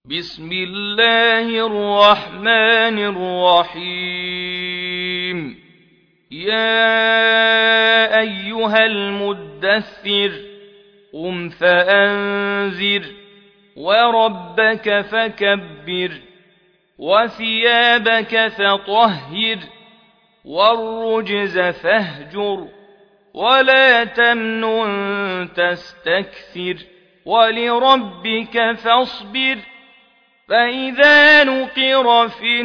بسم الله الرحمن الرحيم. يا أيها المدثر قم فأنذر وربك فكبر وثيابك فطهر والرجز فاهجر ولا تمنن تستكثر ولربك فاصبر. فإذا نقر في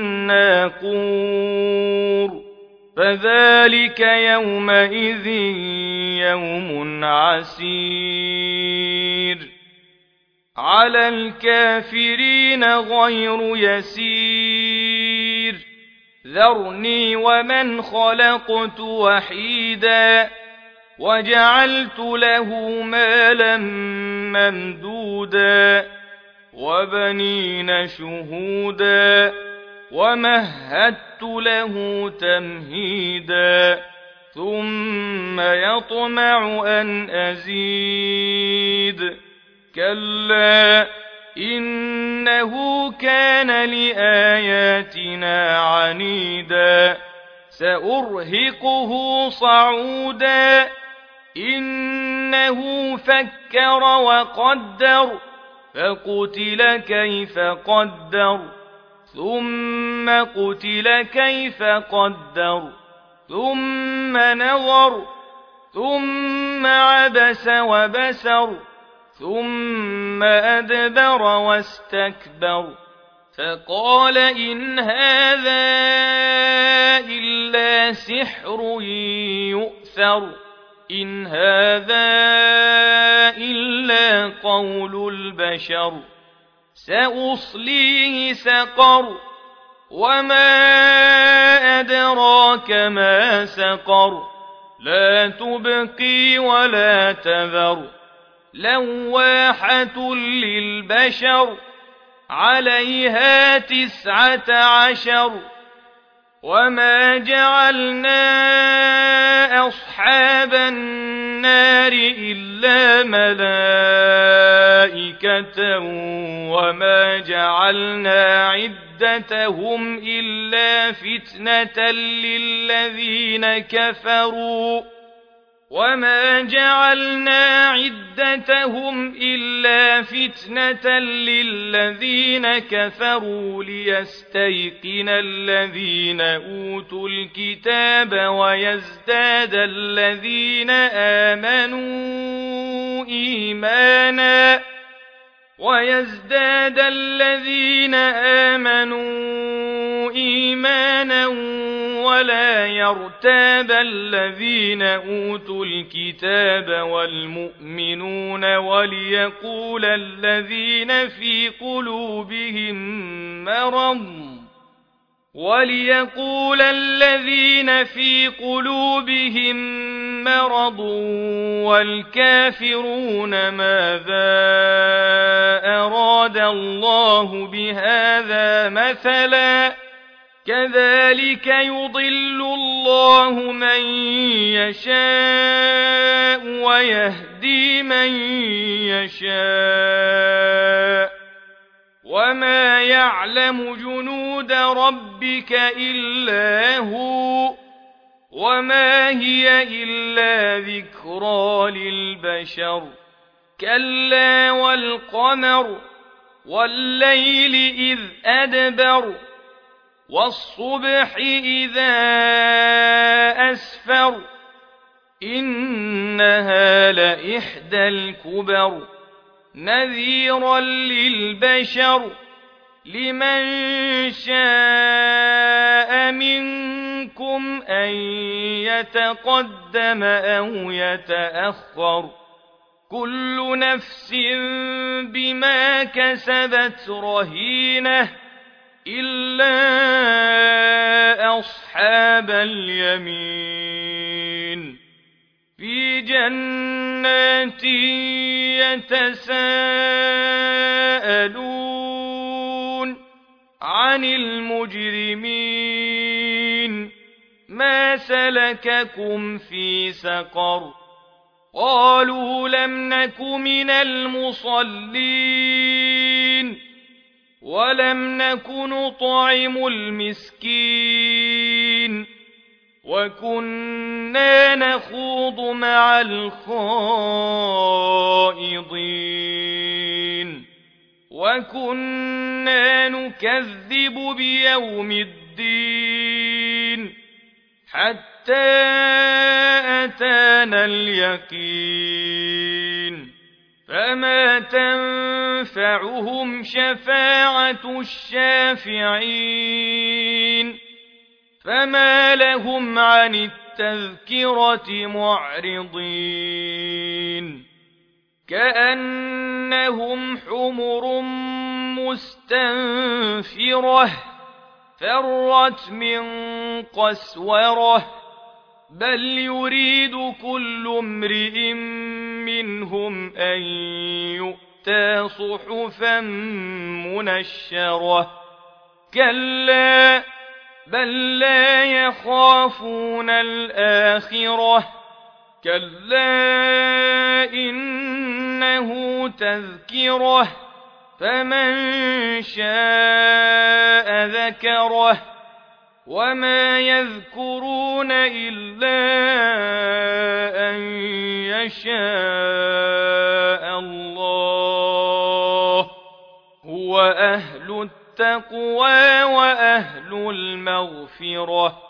الناقور فذلك يومئذ يوم عسير على الكافرين غير يسير. ذرني ومن خلقت وحيدا وجعلت له مالا ممدودا وبنين شهودا ومهدت له تمهيدا ثم يطمع أن أزيد. كلا إنه كان لآياتنا عنيدا سأرهقه صعودا. إنه فكر وقدر فقتل كيف قدر ثم قتل كيف قدر ثم نظر ثم عبس وبسر ثم أدبر واستكبر فقال إن هذا إلا سحر يؤثر إن هذا إلا قول البشر. سأصليه سقر وما أدراك ما سقر لا تبقي ولا تذر لواحة للبشر عليها 19. وما جعلنا أصحاب النار إلا ملائكة وما جعلنا عدتهم إلا فتنة للذين كفروا وما جعلنا عدتهم إلا فتنة للذين كفروا ليستيقن الذين أوتوا الكتاب ويزداد الذين آمنوا إيمانا ولا يرتاب الذين أوتوا الكتاب والمؤمنون وليقول الذين في قلوبهم مرض والكافرون ماذا أراد الله بهذا مثلا كذلك يضل الله من يشاء ويهدي من يشاء وما يعلم جنود ربك إلا هو وما هي إلا ذكرى للبشر. كلا والقمر والليل إذ أدبر والصبح إذا أسفر إنها لإحدى الكبر نذيرا للبشر لمن شاء منكم أن يتقدم أو يتأخر كل نفس بما كسبت رهينة إلا أصحاب اليمين في جنات يتساءلون عن المجرمين ما سلككم في سقر قالوا لم نك من المصلين ولم نك نطعم المسكين وكنا نخوض مع الخائضين وكنا نكذب بيوم الدين حتى أتانا اليقين فما تنفعهم شفاعة الشافعين فما لهم عن التذكرة معرضين كأنهم حمر مستنفرة فرت من قسورة بل يريد كل امرئ منهم أن يؤتى صحفا منشرة كلا بل لا يخافون الآخرة كلا إنه تذكرة فمن شاء ذكره وما يذكرون إلا أن يشاء الله هو أهل التقوى وأهل المغفرة